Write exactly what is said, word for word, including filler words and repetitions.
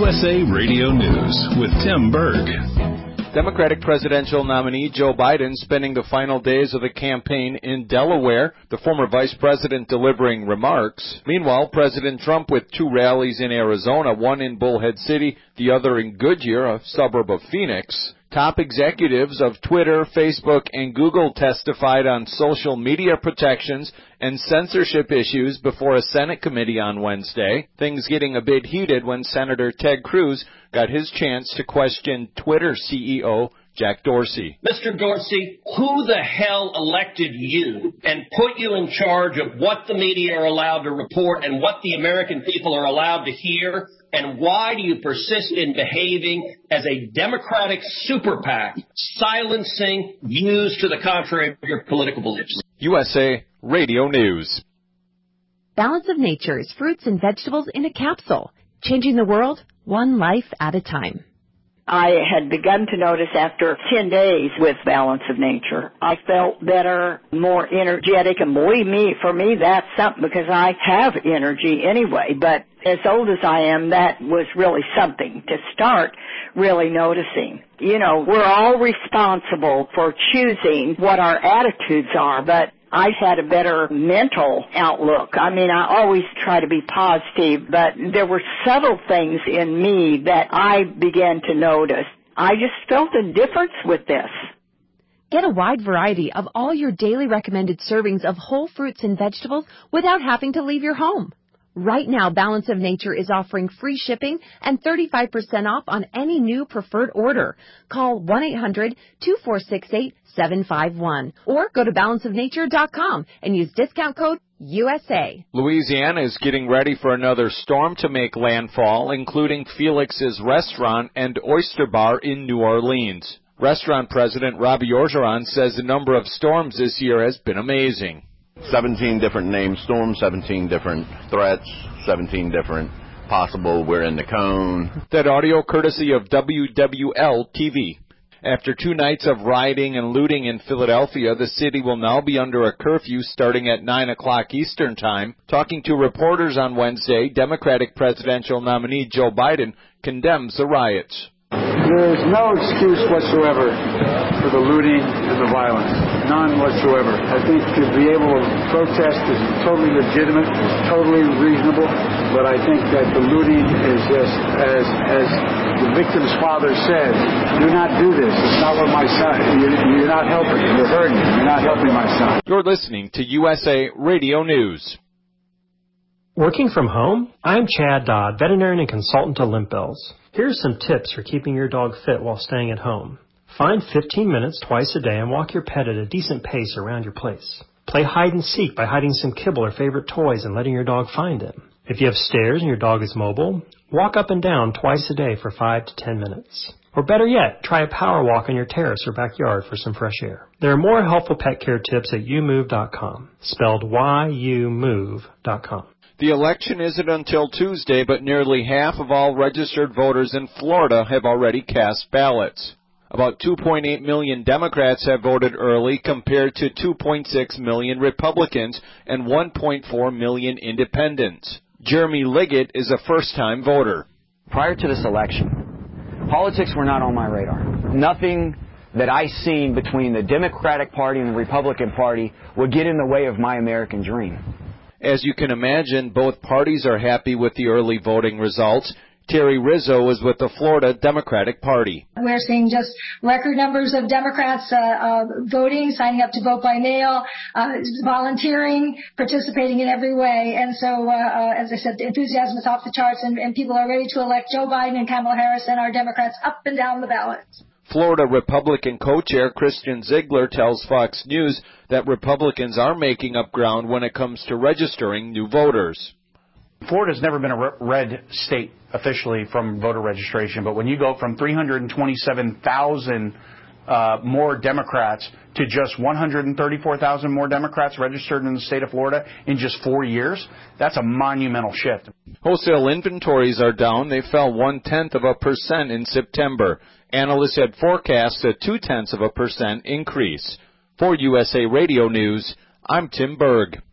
U S A Radio News with Tim Berg. Democratic presidential nominee Joe Biden spending the final days of the campaign in Delaware, the former vice president delivering remarks. Meanwhile, President Trump with two rallies in Arizona, one in Bullhead City, the other in Goodyear, a suburb of Phoenix. Top executives of Twitter, Facebook, and Google testified on social media protections and censorship issues before a Senate committee on Wednesday. Things getting a bit heated when Senator Ted Cruz got his chance to question Twitter C E O Jack Dorsey. Mister Dorsey, who the hell elected you and put you in charge of what the media are allowed to report and what the American people are allowed to hear? And why do you persist in behaving as a Democratic super PAC, silencing views to the contrary of your political beliefs? U S A Radio News. Balance of Nature's fruits and vegetables in a capsule, changing the world one life at a time. I had begun to notice after ten days with Balance of Nature, I felt better, more energetic, and believe me, for me, that's something because I have energy anyway, but as old as I am, that was really something to start really noticing. You know, we're all responsible for choosing what our attitudes are, but I had a better mental outlook. I mean, I always try to be positive, but there were subtle things in me that I began to notice. I just felt a difference with this. Get a wide variety of all your daily recommended servings of whole fruits and vegetables without having to leave your home. Right now, Balance of Nature is offering free shipping and thirty-five percent off on any new preferred order. Call one eight hundred two four six eight seven five one or go to balance of nature dot com and use discount code U S A. Louisiana is getting ready for another storm to make landfall, including Felix's Restaurant and Oyster Bar in New Orleans. Restaurant President Robbie Orgeron says the number of storms this year has been amazing. seventeen different named storms, seventeen different threats, seventeen different possible we're in the cone. That audio courtesy of W W L T V. After two nights of rioting and looting in Philadelphia, the city will now be under a curfew starting at nine o'clock Eastern Time. Talking to reporters on Wednesday, Democratic presidential nominee Joe Biden condemns the riots. There is no excuse whatsoever for the looting and the violence. None whatsoever. I think to be able to protest is totally legitimate, totally reasonable, but I think that the looting is just, as as the victim's father said, do not do this. It's not what my son, you, you're not helping. You're hurting. You're not helping my son. You're listening to U S A Radio News. Working from home? I'm Chad Dodd, veterinarian and consultant to Limp Bells. Here's some tips for keeping your dog fit while staying at home. Find fifteen minutes twice a day and walk your pet at a decent pace around your place. Play hide and seek by hiding some kibble or favorite toys and letting your dog find them. If you have stairs and your dog is mobile, walk up and down twice a day for five to ten minutes. Or better yet, try a power walk on your terrace or backyard for some fresh air. There are more helpful pet care tips at you move dot com, spelled Y U move dot com. The election isn't until Tuesday, but nearly half of all registered voters in Florida have already cast ballots. About two point eight million Democrats have voted early compared to two point six million Republicans and one point four million independents. Jeremy Liggett is a first-time voter. Prior to this election, politics were not on my radar. Nothing that I seen between the Democratic Party and the Republican Party would get in the way of my American dream. As you can imagine, both parties are happy with the early voting results. Terry Rizzo is with the Florida Democratic Party. We're seeing just record numbers of Democrats uh, uh, voting, signing up to vote by mail, uh, volunteering, participating in every way. And so, uh, uh, as I said, the enthusiasm is off the charts, and, and people are ready to elect Joe Biden and Kamala Harris and our Democrats up and down the ballot. Florida Republican co-chair Christian Ziegler tells Fox News that Republicans are making up ground when it comes to registering new voters. Florida's never been a red state officially from voter registration, but when you go from three hundred twenty-seven thousand uh, more Democrats to just one hundred thirty-four thousand more Democrats registered in the state of Florida in just four years, that's a monumental shift. Wholesale inventories are down. They fell one-tenth of a percent in September. Analysts had forecast a two-tenths of a percent increase. For U S A Radio News, I'm Tim Berg.